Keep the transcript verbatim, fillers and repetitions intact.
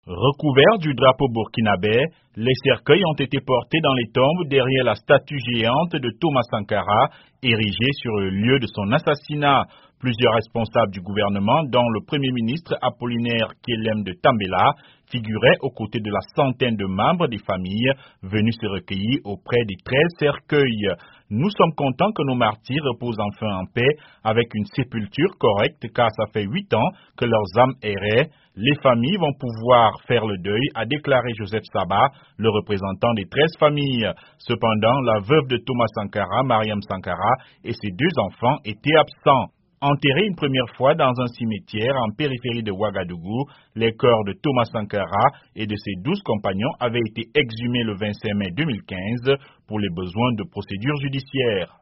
Recouverts du drapeau burkinabé, les cercueils ont été portés dans les tombes derrière la statue géante de Thomas Sankara, érigée sur le lieu de son assassinat. Plusieurs responsables du gouvernement, dont le Premier ministre Apollinaire Kyelem de Tambela, figuraient aux côtés de la centaine de membres des familles venus se recueillir auprès des treize cercueils. Nous sommes contents que nos martyrs reposent enfin en paix avec une sépulture correcte car ça fait huit ans que leurs âmes erraient. Les familles vont pouvoir faire le deuil, a déclaré Joseph Saba, le représentant des treize familles. Cependant, la veuve de Thomas Sankara, Mariam Sankara, et ses deux enfants étaient absents. Enterrés une première fois dans un cimetière en périphérie de Ouagadougou, les corps de Thomas Sankara et de ses douze compagnons avaient été exhumés le vingt-cinq mai deux mille quinze pour les besoins de procédures judiciaires.